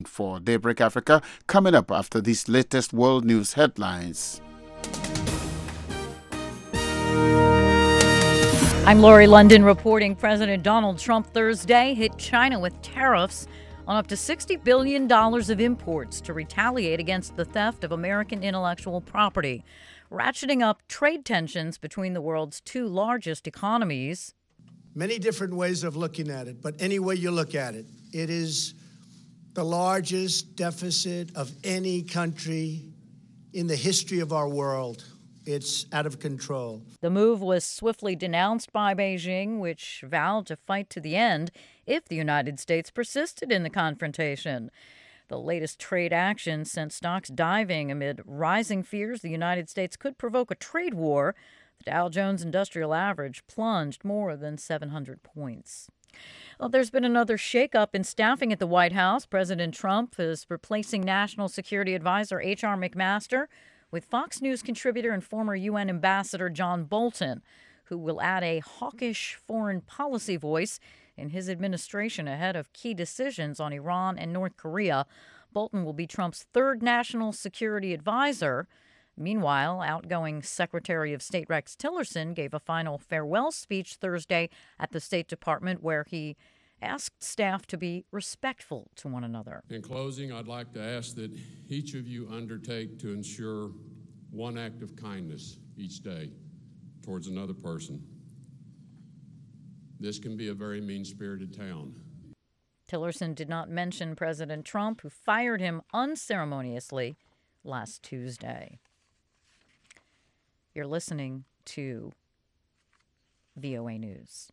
For Daybreak Africa, coming up after these latest world news headlines. I'm Lori London reporting President Donald Trump Thursday hit China with tariffs on up to $60 billion of imports to retaliate against the theft of American intellectual property, ratcheting up trade tensions between the world's two largest economies. Many different ways of looking at it, but any way you look at it, it is the largest deficit of any country in the history of our world. It's out of control. The move was swiftly denounced by Beijing, which vowed to fight to the end if the United States persisted in the confrontation. The latest trade action sent stocks diving amid rising fears the United States could provoke a trade war. The Dow Jones Industrial Average plunged more than 700 points. Well, there's been another shakeup in staffing at the White House. President Trump is replacing National Security Advisor H.R. McMaster with Fox News contributor and former UN Ambassador John Bolton, who will add a hawkish foreign policy voice in his administration ahead of key decisions on Iran and North Korea. Bolton will be Trump's third national security advisor. Meanwhile, outgoing Secretary of State Rex Tillerson gave a final farewell speech Thursday at the State Department where he asked staff to be respectful to one another. In closing, I'd like to ask that each of you undertake to ensure one act of kindness each day towards another person. This can be a very mean-spirited town. Tillerson did not mention President Trump, who fired him unceremoniously last Tuesday. You're listening to VOA News.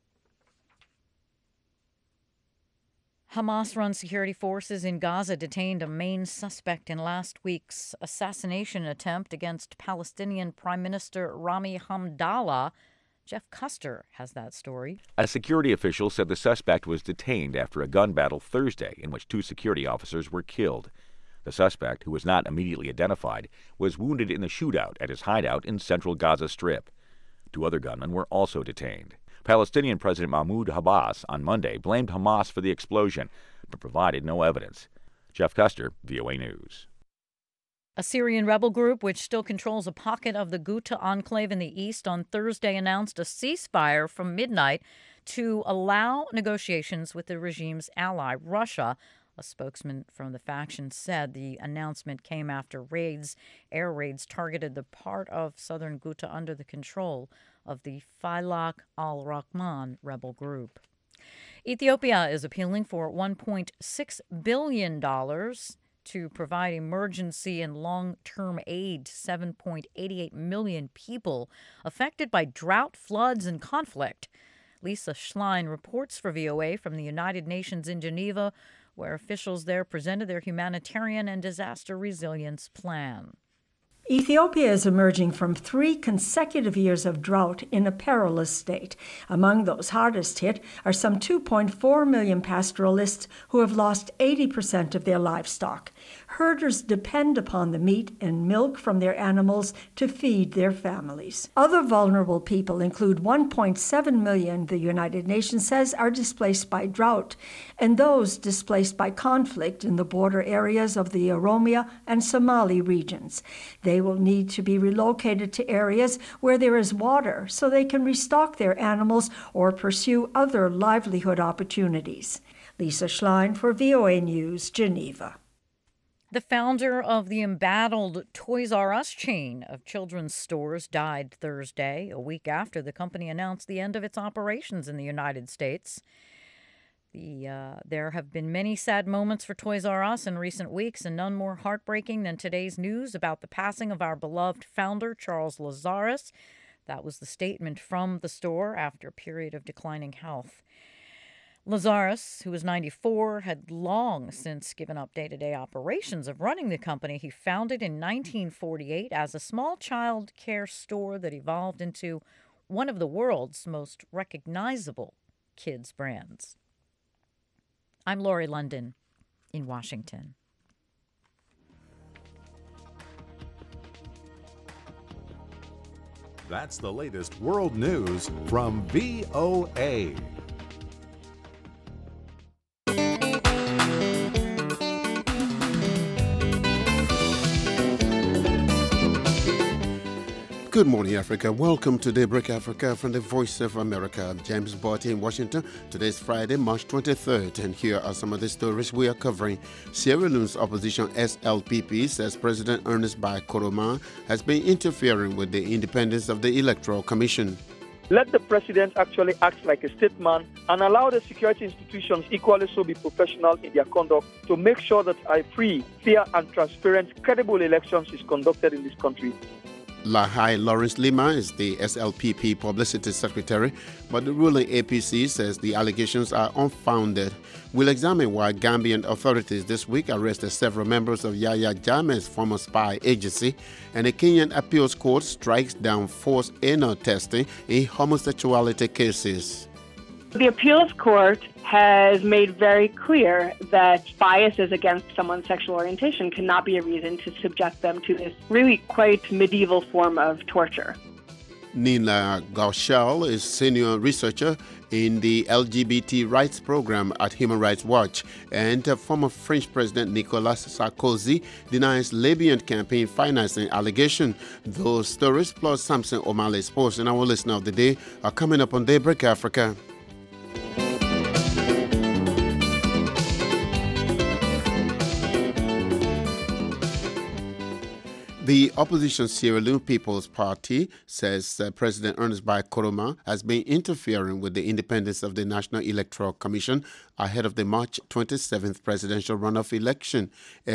Hamas-run security forces in Gaza detained a main suspect in last week's assassination attempt against Palestinian Prime Minister Rami Hamdallah. Jeff Custer has that story. A security official said the suspect was detained after a gun battle Thursday in which two security officers were killed. The suspect, who was not immediately identified, was wounded in the shootout at his hideout in central Gaza Strip. Two other gunmen were also detained. Palestinian President Mahmoud Abbas on Monday blamed Hamas for the explosion, but provided no evidence. Jeff Custer, VOA News. A Syrian rebel group, which still controls a pocket of the Ghouta enclave in the east, on Thursday announced a ceasefire from midnight to allow negotiations with the regime's ally, Russia. A spokesman from the faction said the announcement came after air raids targeted the part of southern Ghouta under the control of the Faylaq al-Rahman rebel group. Ethiopia is appealing for $1.6 billion to provide emergency and long-term aid to 7.88 million people affected by drought, floods, and conflict. Lisa Schlein reports for VOA from the United Nations in Geneva, where officials there presented their humanitarian and disaster resilience plan. Ethiopia is emerging from 3 consecutive years of drought in a perilous state. Among those hardest hit are some 2.4 million pastoralists who have lost 80% of their livestock. Herders depend upon the meat and milk from their animals to feed their families. Other vulnerable people include 1.7 million, the United Nations says, are displaced by drought, and those displaced by conflict in the border areas of the Oromia and Somali regions. They will need to be relocated to areas where there is water so they can restock their animals or pursue other livelihood opportunities. Lisa Schlein for VOA News, Geneva. The founder of the embattled Toys R Us chain of children's stores died Thursday, a week after the company announced the end of its operations in the United States. There have been many sad moments for Toys R Us in recent weeks, and none more heartbreaking than today's news about the passing of our beloved founder, Charles Lazarus. That was the statement from the store after a period of declining health. Lazarus, who was 94, had long since given up day-to-day operations of running the company he founded in 1948 as a small child care store that evolved into one of the world's most recognizable kids' brands. I'm Lori London in Washington. That's the latest world news from VOA. Good morning, Africa. Welcome to Daybreak Africa from the Voice of America. I'm James Barty in Washington. Today's Friday, March 23rd, and here are some of the stories we are covering. Sierra Leone's opposition SLPP says President Ernest Bai Koroma has been interfering with the independence of the Electoral Commission. Let the president actually act like a statesman and allow the security institutions equally so be professional in their conduct to make sure that a free, fair and transparent, credible elections is conducted in this country. Lahai Lawrence Lima is the SLPP publicity secretary, but the ruling APC says the allegations are unfounded. We'll examine why Gambian authorities this week arrested several members of Yahya Jammeh's former spy agency, and a Kenyan appeals court strikes down forced anal testing in homosexuality cases. The appeals court has made very clear that biases against someone's sexual orientation cannot be a reason to subject them to this really quite medieval form of torture. Nina Gauchal is senior researcher in the LGBT rights program at Human Rights Watch, and former French President Nicolas Sarkozy denies Libyan campaign financing allegation. Those stories plus Samson O'Malley's post and our listener of the day are coming up on Daybreak Africa. The opposition Sierra Leone People's Party says President Ernest Bai Koroma has been interfering with the independence of the National Electoral Commission ahead of the March 27th presidential runoff election.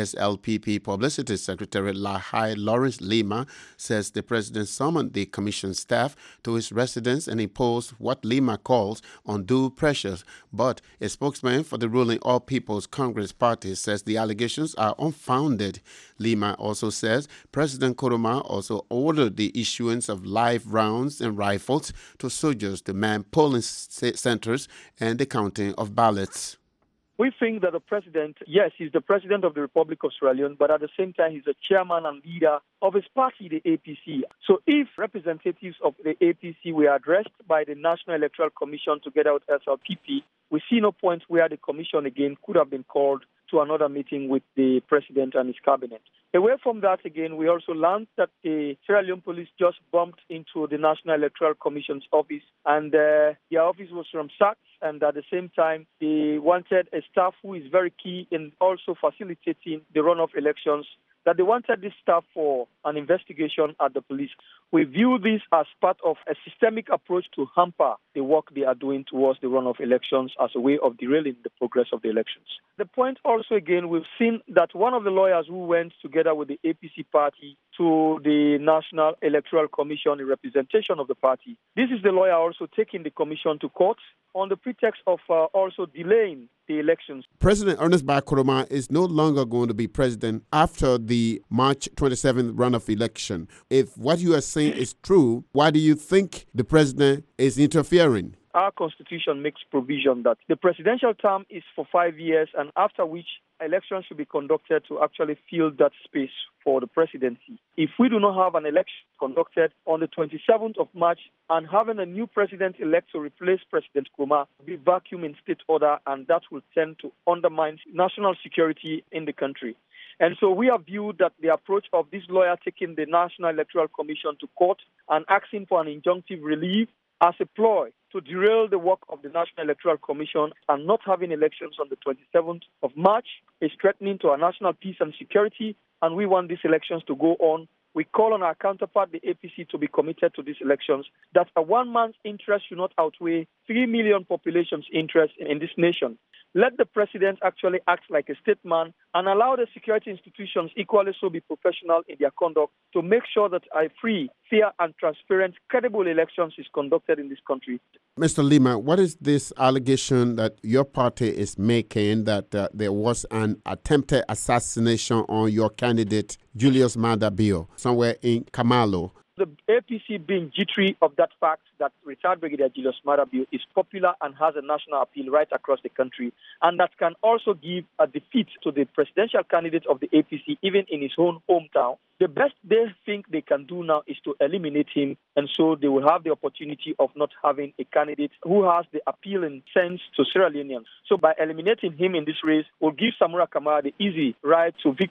SLPP Publicity Secretary Lahai Lawrence Lima says the president summoned the commission staff to his residence and imposed what Lima calls undue pressures. But a spokesman for the ruling All People's Congress Party says the allegations are unfounded. Lima also says President Koroma also ordered the issuance of live rounds and rifles to soldiers to man polling centers and the counting of ballots. We think that the president, yes, he's the president of the Republic of Sierra Leone, but at the same time, he's the chairman and leader of his party, the APC. So if representatives of the APC were addressed by the National Electoral Commission together with SLPP, we see no point where the commission again could have been called to another meeting with the president and his cabinet. Away from that, again, we also learned that the Sierra Leone police just bumped into the National Electoral Commission's office, and their office was ransacked, and at the same time, they wanted a staff who is very key in also facilitating the runoff elections, that they wanted this staff for an investigation at the police. We view this as part of a systemic approach to hamper the work they are doing towards the runoff elections as a way of derailing the progress of the elections. The point also, again, we've seen that one of the lawyers who went together with the APC party to the National Electoral Commission in representation of the party, this is the lawyer also taking the commission to court on the pretext of also delaying the elections. President Ernest Bai Koroma is no longer going to be president after the March 27th runoff election. If what you are saying is true, why do you think the president is interfering? Our constitution makes provision that the presidential term is for 5 years, and after which elections should be conducted to actually fill that space for the presidency. If we do not have an election conducted on the 27th of March and having a new president-elect to replace President Koroma, be vacuum in state order, and that will tend to undermine national security in the country. And so we have viewed that the approach of this lawyer taking the National Electoral Commission to court and asking for an injunctive relief as a ploy to derail the work of the National Electoral Commission and not having elections on the 27th of March is threatening to our national peace and security, and we want these elections to go on. We call on our counterpart, the APC, to be committed to these elections, that a one man's interest should not outweigh 3 million population's interest in this nation. Let the president actually act like a statesman and allow the security institutions equally so be professional in their conduct to make sure that a free, fair and transparent, credible elections is conducted in this country. Mr. Lima, what is this allegation that your party is making that there was an attempted assassination on your candidate, Julius Maada Bio, somewhere in Kamalo? The APC being jittery of that fact that retired Brigadier Julius Maada Bio is popular and has a national appeal right across the country, and that can also give a defeat to the presidential candidate of the APC, even in his own hometown. The best they think they can do now is to eliminate him, and so they will have the opportunity of not having a candidate who has the appealing sense to Sierra Leoneans. So by eliminating him in this race, will give Samura Kamara the easy ride to victory.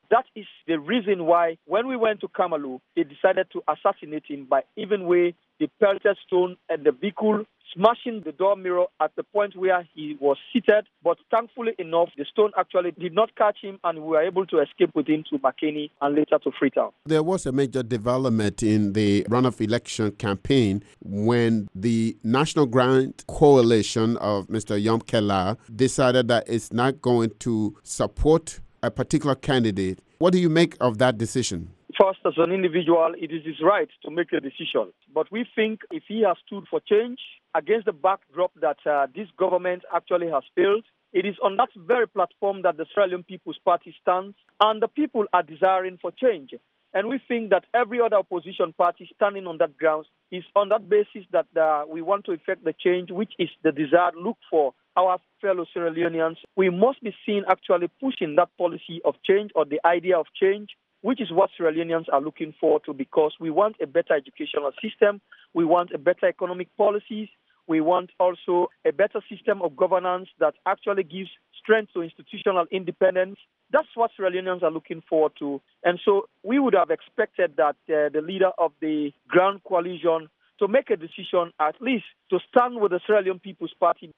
That is the reason why when we went to Kamalu, they decided to assassinate him by even way they pelted stone at the vehicle, smashing the door mirror at the point where he was seated. But thankfully enough, the stone actually did not catch him, and we were able to escape with him to Makeni and later to Freetown. There was a major development in the runoff election campaign when the National Grand Coalition of Mr. Yom Kela decided that it's not going to support a particular candidate. What do you make of that decision? First, as an individual, it is his right to make a decision. But we think if he has stood for change against the backdrop that this government actually has failed, it is on that very platform that the Sierra Leone People's Party stands, and the people are desiring for change. And we think that every other opposition party standing on that grounds is on that basis that we want to effect the change, which is the desired look for our fellow Sierra Leoneans. We must be seen actually pushing that policy of change or the idea of change, which is what Sierra Leoneans are looking forward to, because we want a better educational system, we want a better economic policies, we want also a better system of governance that actually gives strength to institutional independence. That's what Sierra Leoneans are looking forward to. And so we would have expected that the leader of the Grand Coalition to make a decision, at least to stand with the Sierra Leone People's Party.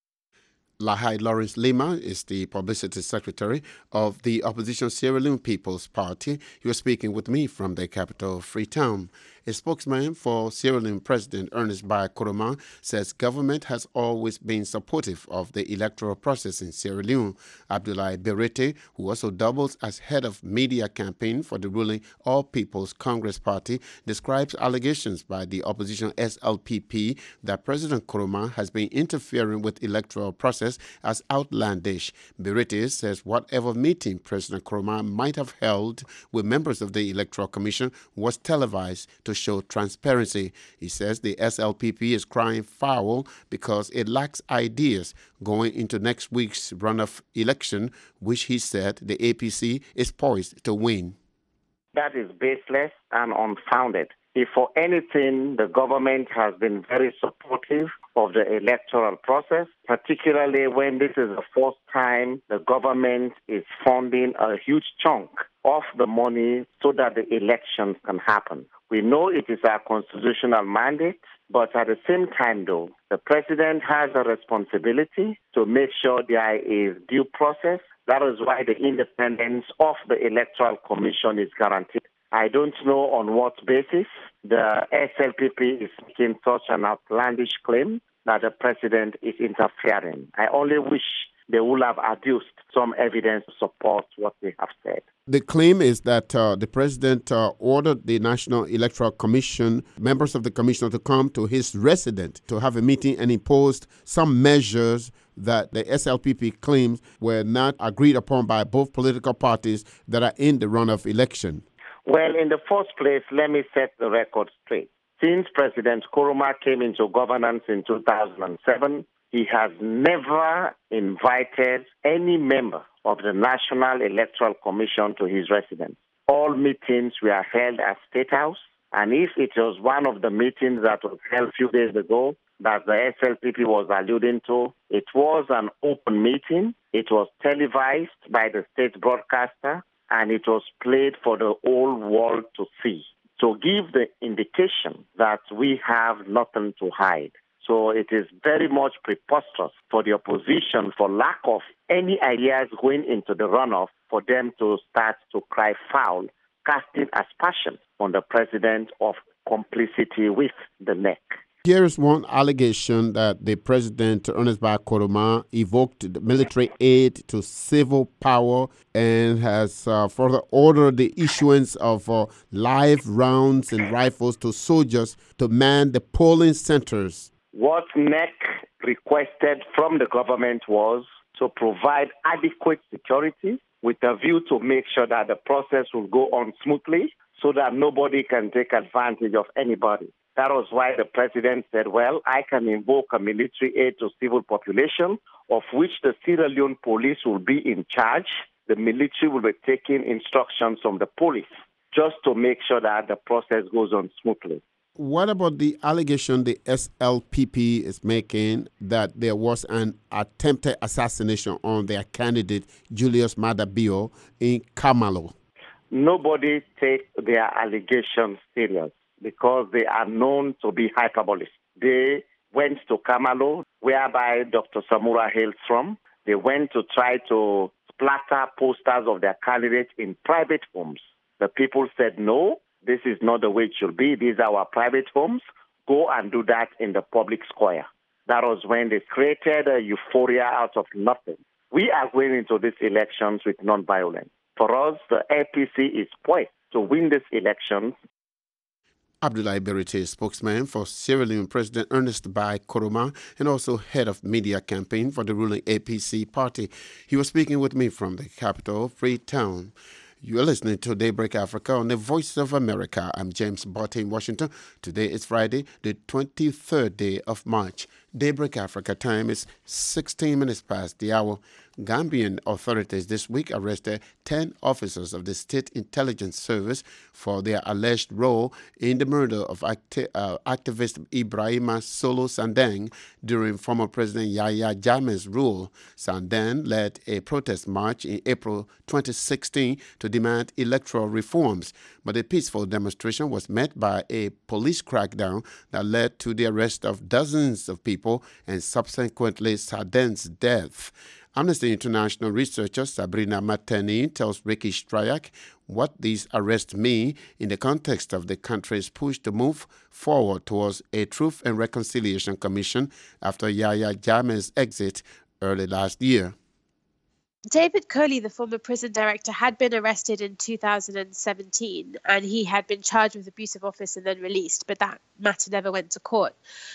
Lahai Lawrence Lima is the publicity secretary of the opposition Sierra Leone People's Party. He was speaking with me from the capital, Freetown. A spokesman for Sierra Leone President Ernest Bai Koroma says government has always been supportive of the electoral process in Sierra Leone. Abdoulaye Berete, who also doubles as head of media campaign for the ruling All People's Congress Party, describes allegations by the opposition SLPP that President Koroma has been interfering with electoral process as outlandish. Berete says whatever meeting President Koroma might have held with members of the Electoral Commission was televised to show transparency. He says the SLPP is crying foul because it lacks ideas going into next week's runoff election, which he said the APC is poised to win. That is baseless and unfounded. If for anything, the government has been very supportive of the electoral process, particularly when this is the first time the government is funding a huge chunk of the money so that the elections can happen. We know it is our constitutional mandate, but at the same time, though, the president has a responsibility to make sure there is due process. That is why the independence of the Electoral Commission is guaranteed. I don't know on what basis the SLPP is making such an outlandish claim that the president is interfering. I only wish they would have adduced some evidence to support what they have said. The claim is that the president ordered the National Electoral Commission, members of the commission, to come to his residence to have a meeting and imposed some measures that the SLPP claims were not agreed upon by both political parties that are in the runoff election. Well, in the first place, let me set the record straight. Since President Koroma came into governance in 2007, he has never invited any member of the National Electoral Commission to his residence. All meetings were held at State House, and if it was one of the meetings that was held a few days ago that the SLPP was alluding to, it was an open meeting. It was televised by the state broadcaster, and it was played for the whole world to see, to give the indication that we have nothing to hide. So it is very much preposterous for the opposition, for lack of any ideas going into the runoff, for them to start to cry foul, casting aspersions on the president of complicity with the NEC. Here is one allegation that the president, Ernest Bai Koroma, evoked the military aid to civil power and has further ordered the issuance of live rounds and rifles to soldiers to man the polling centers. What NEC requested from the government was to provide adequate security with a view to make sure that the process will go on smoothly so that nobody can take advantage of anybody. That was why the president said, well, I can invoke a military aid to civil population, of which the Sierra Leone police will be in charge. The military will be taking instructions from the police just to make sure that the process goes on smoothly. What about the allegation the SLPP is making that there was an attempted assassination on their candidate, Julius Maada Bio, in Kamalu? nobody takes their allegations serious because they are known to be hyperbole. They went to Kamalo, whereby Dr. Samura hails from. They went to try to splatter posters of their candidates in private homes. The people said, no, this is not the way it should be. These are our private homes. Go and do that in the public square. That was when they created a euphoria out of nothing. We are going into these elections with non-violence. For us, the APC is poised to win these elections. Abdoulaye Berete, spokesman for Sierra Leone President Ernest Bai Koroma and also head of media campaign for the ruling APC party. He was speaking with me from the capital, Freetown. You are listening to Daybreak Africa on the Voice of America. I'm James Botte in Washington. Today is Friday, the 23rd day of March. Daybreak Africa time is 16 minutes past the hour. Gambian authorities this week arrested 10 officers of the State Intelligence Service for their alleged role in the murder of activist Ibrahima Solo Sandeng during former President Yahya Jammeh's rule. Sandeng led a protest march in April 2016 to demand electoral reforms, but a peaceful demonstration was met by a police crackdown that led to the arrest of dozens of people and subsequently Sandeng's death. Amnesty International researcher Sabrina Mateni tells Ricky Strayak what these arrests mean in the context of the country's push to move forward towards a Truth and Reconciliation Commission after Yahya Jammeh's exit early last year. David Coley, the former prison director, had been arrested in 2017 and he had been charged with abuse of office and then released, but that matter never went to court.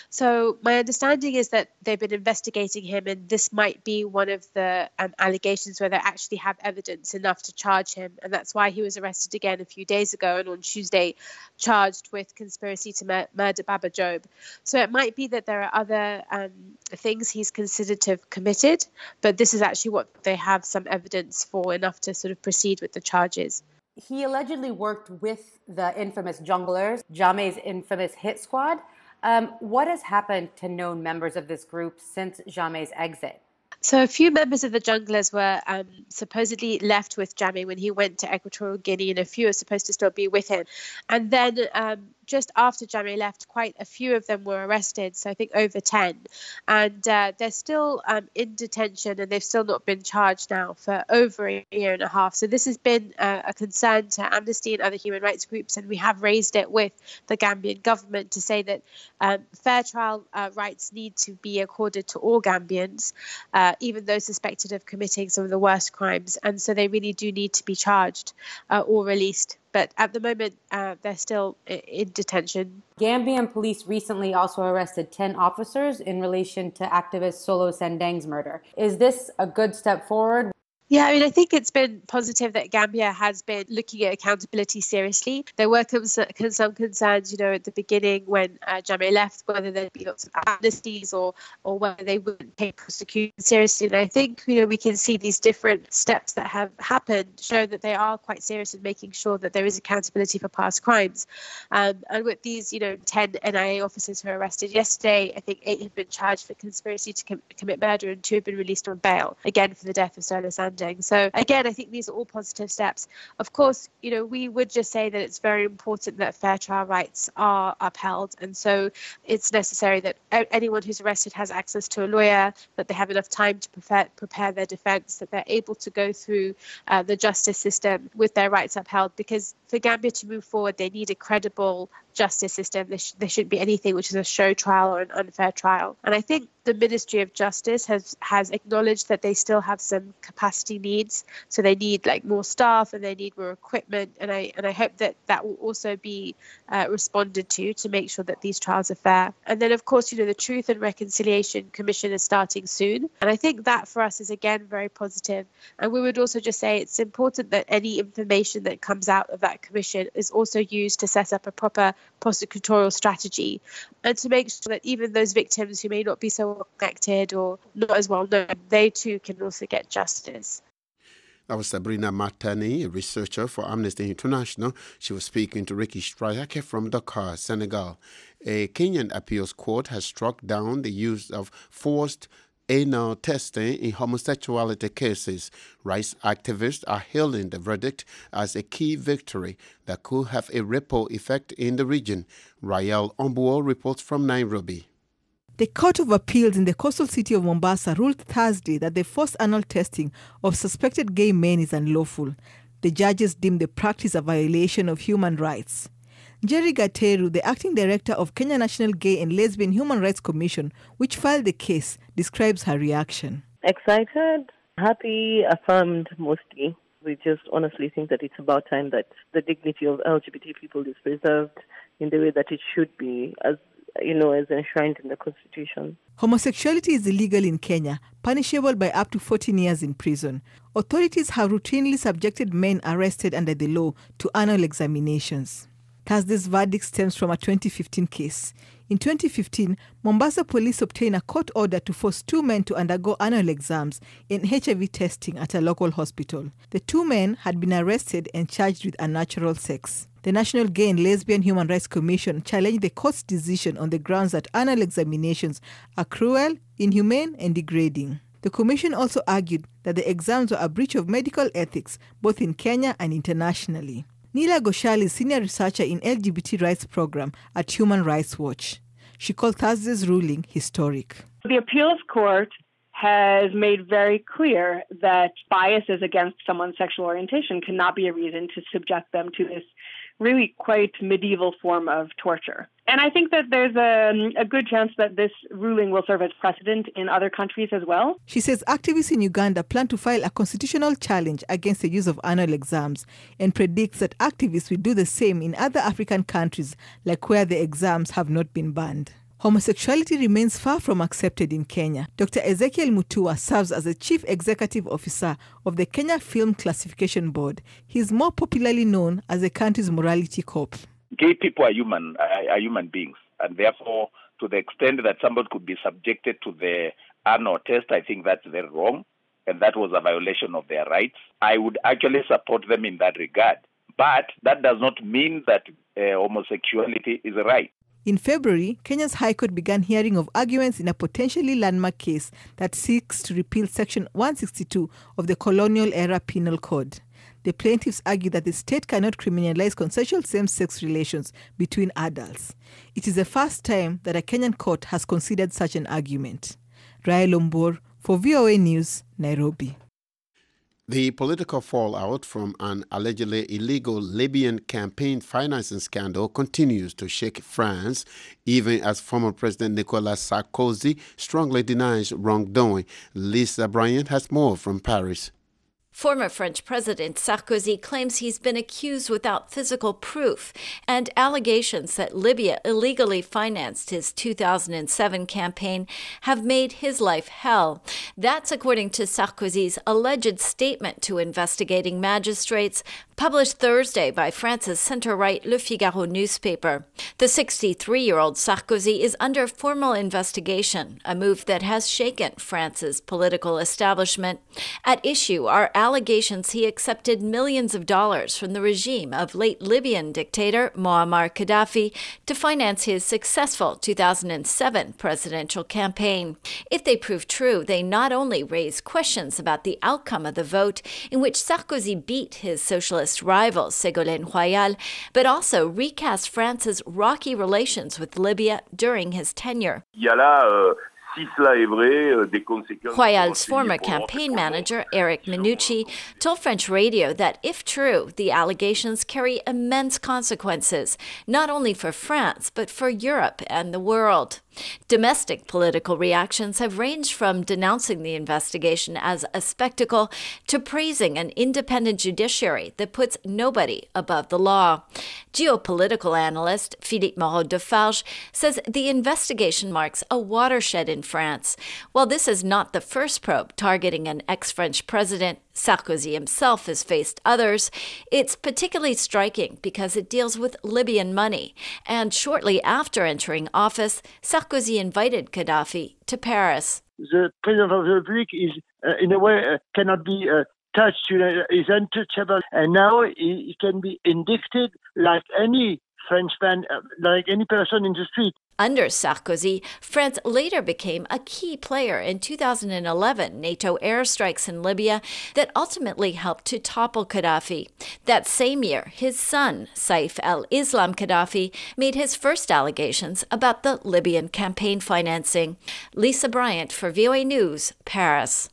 So my understanding is that they've been investigating him and this might be one of the allegations where they actually have evidence enough to charge him, and that's why he was arrested again a few days ago and on Tuesday charged with conspiracy to murder Baba Jobe. So it might be that there are other things he's considered to have committed, but this is actually what they have some evidence for, enough to sort of proceed with the charges. He allegedly worked with the infamous Junglers, Jammeh's infamous hit squad. What has happened to known members of this group since Jammeh's exit? So a few members of the Junglers were supposedly left with Jammeh when he went to Equatorial Guinea, and a few are supposed to still be with him. And then just after Jammeh left, quite a few of them were arrested, so I think over 10. And they're still in detention, and they've still not been charged now for over a year and a half. So this has been a concern to Amnesty and other human rights groups, and we have raised it with the Gambian government to say that fair trial rights need to be accorded to all Gambians, even those suspected of committing some of the worst crimes. And so they really do need to be charged or released. But at the moment, they're still in detention. Gambian police recently also arrested 10 officers in relation to activist Solo Sandeng's murder. Is this a good step forward? Yeah, I mean, I think it's been positive that Gambia has been looking at accountability seriously. There were some concerns, at the beginning when Jammeh left, whether there'd be lots of amnesties or whether they wouldn't take prosecution seriously. And I think, we can see these different steps that have happened show that they are quite serious in making sure that there is accountability for past crimes. And with these, 10 NIA officers who were arrested yesterday, I think 8 had been charged for conspiracy to commit murder and 2 have been released on bail, again for the death of Solo Sandeng. So again, I think these are all positive steps. Of course, we would just say that it's very important that fair trial rights are upheld. And so it's necessary that anyone who's arrested has access to a lawyer, that they have enough time to prepare their defense, that they're able to go through the justice system with their rights upheld. Because for Gambia to move forward, they need a credible justice system. There shouldn't be anything which is a show trial or an unfair trial. And I think the Ministry of Justice has acknowledged that they still have some capacity needs. So they need more staff and they need more equipment. And I hope that will also be responded to make sure that these trials are fair. And then, of course, the Truth and Reconciliation Commission is starting soon. And I think that for us is, again, very positive. And we would also just say it's important that any information that comes out of that commission is also used to set up a proper prosecutorial strategy and to make sure that even those victims who may not be so well connected or not as well known, they too can also get justice. That was Sabrina Matani, a researcher for Amnesty International. She was speaking to Ricky Strayak from Dakar, Senegal. A Kenyan appeals court has struck down the use of forced anal testing in homosexuality cases. Rights activists are hailing the verdict as a key victory that could have a ripple effect in the region. Rael Ombuo reports from Nairobi. The Court of Appeals in the coastal city of Mombasa ruled Thursday that the forced anal testing of suspected gay men is unlawful. The judges deemed the practice a violation of human rights. Jerry Gateru, the acting director of Kenya National Gay and Lesbian Human Rights Commission, which filed the case, describes her reaction. Excited, happy, affirmed mostly. We just honestly think that it's about time that the dignity of LGBT people is preserved in the way that it should be, as enshrined in the Constitution. Homosexuality is illegal in Kenya, punishable by up to 14 years in prison. Authorities have routinely subjected men arrested under the law to anal examinations. Thursday's verdict stems from a 2015 case. In 2015, Mombasa police obtained a court order to force two men to undergo anal exams and HIV testing at a local hospital. The two men had been arrested and charged with unnatural sex. The National Gay and Lesbian Human Rights Commission challenged the court's decision on the grounds that anal examinations are cruel, inhumane, and degrading. The commission also argued that the exams were a breach of medical ethics, both in Kenya and internationally. Neela Ghoshal is senior researcher in LGBT rights program at Human Rights Watch. She called Thursday's ruling historic. The appeals court has made very clear that biases against someone's sexual orientation cannot be a reason to subject them to this really quite medieval form of torture. And I think that there's a good chance that this ruling will serve as precedent in other countries as well. She says activists in Uganda plan to file a constitutional challenge against the use of anal exams and predicts that activists will do the same in other African countries, like where the exams have not been banned. Homosexuality remains far from accepted in Kenya. Dr. Ezekiel Mutua serves as the Chief Executive Officer of the Kenya Film Classification Board. He is more popularly known as the country's morality cop. Gay people are human beings, and therefore, to the extent that somebody could be subjected to the anal test, I think that's very wrong, and that was a violation of their rights. I would actually support them in that regard, but that does not mean that homosexuality is right. In February, Kenya's High Court began hearing of arguments in a potentially landmark case that seeks to repeal Section 162 of the colonial-era Penal Code. The plaintiffs argue that the state cannot criminalize consensual same-sex relations between adults. It is the first time that a Kenyan court has considered such an argument. Rael Ombuo for VOA News, Nairobi. The political fallout from an allegedly illegal Libyan campaign financing scandal continues to shake France, even as former President Nicolas Sarkozy strongly denies wrongdoing. Lisa Bryant has more from Paris. Former French President Sarkozy claims he's been accused without physical proof, and allegations that Libya illegally financed his 2007 campaign have made his life hell. That's according to Sarkozy's alleged statement to investigating magistrates, published Thursday by France's center-right Le Figaro newspaper. The 63-year-old Sarkozy is under formal investigation, a move that has shaken France's political establishment. At issue are allegations he accepted millions of dollars from the regime of late Libyan dictator Muammar Gaddafi to finance his successful 2007 presidential campaign. If they prove true, they not only raise questions about the outcome of the vote, in which Sarkozy beat his socialist rival Ségolène Royal, but also recast France's rocky relations with Libya during his tenure. Royal's former campaign manager, Eric Minucci, told French radio that if true, the allegations carry immense consequences, not only for France, but for Europe and the world. Domestic political reactions have ranged from denouncing the investigation as a spectacle to praising an independent judiciary that puts nobody above the law. Geopolitical analyst Philippe Moreau-Defarge says the investigation marks a watershed in France. While this is not the first probe targeting an ex-French president, Sarkozy himself has faced others. It's particularly striking because it deals with Libyan money. And shortly after entering office, Sarkozy invited Gaddafi to Paris. The President of the Republic is, in a way, cannot be touched, is untouchable. And now he can be indicted like any Frenchman, like any person in the street. Under Sarkozy, France later became a key player in 2011 NATO airstrikes in Libya that ultimately helped to topple Gaddafi. That same year, his son, Saif al-Islam Gaddafi, made his first allegations about the Libyan campaign financing. Lisa Bryant for VOA News, Paris.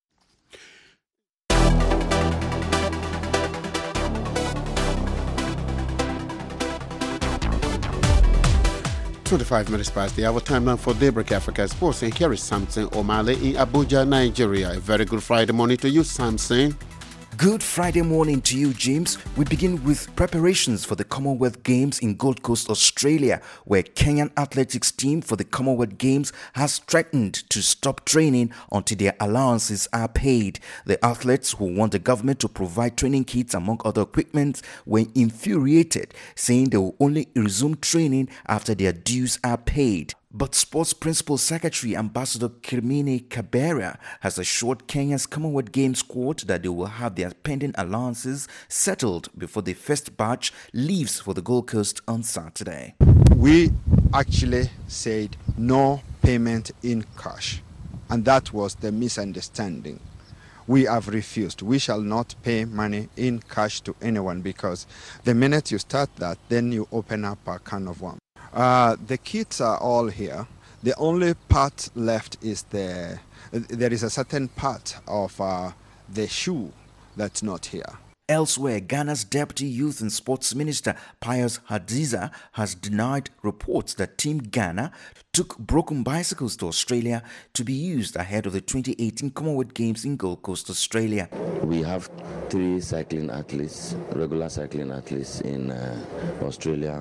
25 minutes past the hour. Time now for Daybreak Africa Sports. And here is Samson Omale in Abuja, Nigeria. A very good Friday morning to you, Samson. Good Friday morning to you, James. We begin with preparations for the Commonwealth Games in Gold Coast, Australia, where Kenyan athletics team for the Commonwealth Games has threatened to stop training until their allowances are paid. The athletes, who want the government to provide training kits among other equipment, were infuriated, saying they will only resume training after their dues are paid. But Sports Principal Secretary Ambassador Kirmini Kabera has assured Kenya's Commonwealth Games squad that they will have their pending allowances settled before the first batch leaves for the Gold Coast on Saturday. We actually said no payment in cash, and that was the misunderstanding. We have refused. We shall not pay money in cash to anyone, because the minute you start that, then you open up a can of worms. The kits are all here. The only part left is there is a certain part of the shoe that's not here. Elsewhere, Ghana's Deputy Youth and Sports Minister Pius Hadiza has denied reports that Team Ghana took broken bicycles to Australia to be used ahead of the 2018 Commonwealth Games in Gold Coast, Australia. We have 3 cycling athletes, regular cycling athletes in Australia,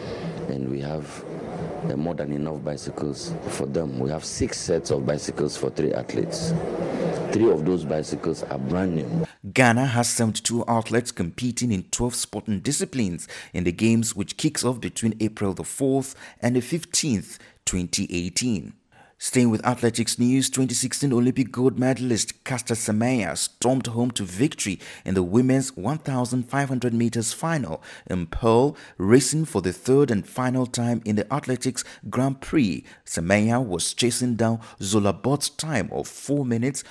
and we have more than enough bicycles for them. We have 6 sets of bicycles for 3 athletes. 3 of those bicycles are brand new. Ghana has 72 athletes competing in 12 sporting disciplines in the Games, which kicks off between April the 4th and the 15th, 2018. Staying with athletics news, 2016 Olympic gold medalist Caster Semenya stormed home to victory in the women's 1,500 meters final in Pearl, racing for the third and final time in the athletics Grand Prix. Semenya was chasing down Zola Bott's time of 4 minutes,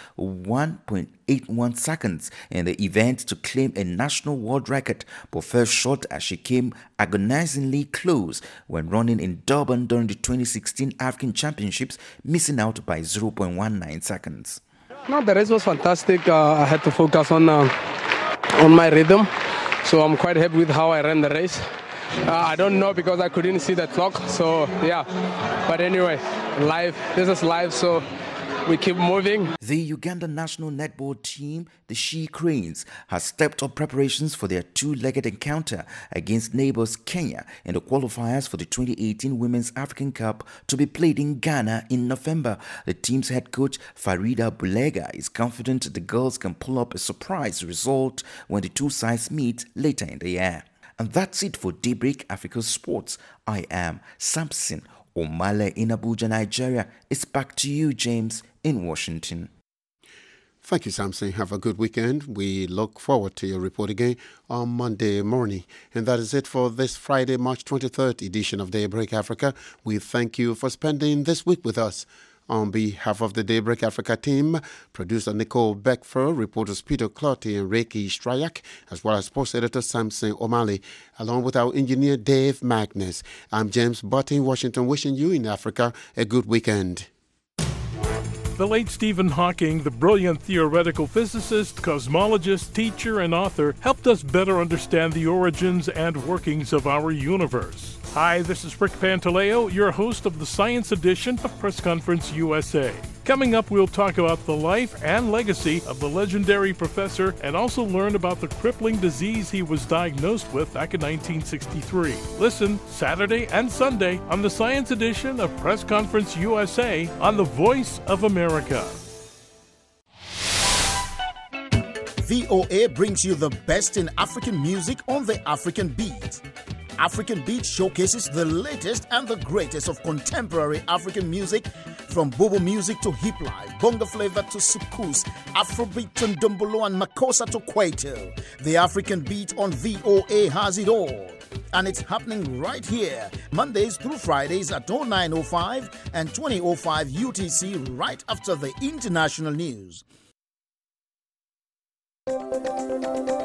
1.81 seconds in the event to claim a national world record, but fell short as she came agonizingly close when running in Durban during the 2016 African Championships, missing out by 0.19 seconds. No, the race was fantastic. I had to focus on my rhythm, so I'm quite happy with how I ran the race. I don't know because I couldn't see the clock, so yeah. But anyway, this is live, so we keep moving. The Ugandan national netball team, the She Cranes, has stepped up preparations for their 2-legged encounter against neighbors Kenya in the qualifiers for the 2018 Women's African Cup to be played in Ghana in November. The team's head coach Farida Bulega is confident the girls can pull up a surprise result when the two sides meet later in the year. And that's it for Daybreak Africa Sports. I am Samson Omale in Abuja, Nigeria. It's back to you, James, in Washington. Thank you, Samson. Have a good weekend. We look forward to your report again on Monday morning. And that is it for this Friday, March 23rd edition of Daybreak Africa. We thank you for spending this week with us. On behalf of the Daybreak Africa team, producer Nicole Beckford, reporters Peter Clotty and Reiki Strayak, as well as sports editor Samson Omale, along with our engineer Dave Magnus. I'm James Butt in Washington, wishing you in Africa a good weekend. The late Stephen Hawking, the brilliant theoretical physicist, cosmologist, teacher, and author, helped us better understand the origins and workings of our universe. Hi, this is Rick Pantaleo, your host of the Science Edition of Press Conference USA. Coming up, we'll talk about the life and legacy of the legendary professor and also learn about the crippling disease he was diagnosed with back in 1963. Listen Saturday and Sunday on the Science Edition of Press Conference USA on the Voice of America. VOA brings you the best in African music on the African Beat. African Beat showcases the latest and the greatest of contemporary African music From Bobo music to hip life, bongo flavor to sukus, Afrobeat to Ndombolo and Makossa to Kwaito. The African Beat on VOA has it all. And it's happening right here, Mondays through Fridays at 09:05 and 20:05 UTC, right after the international news.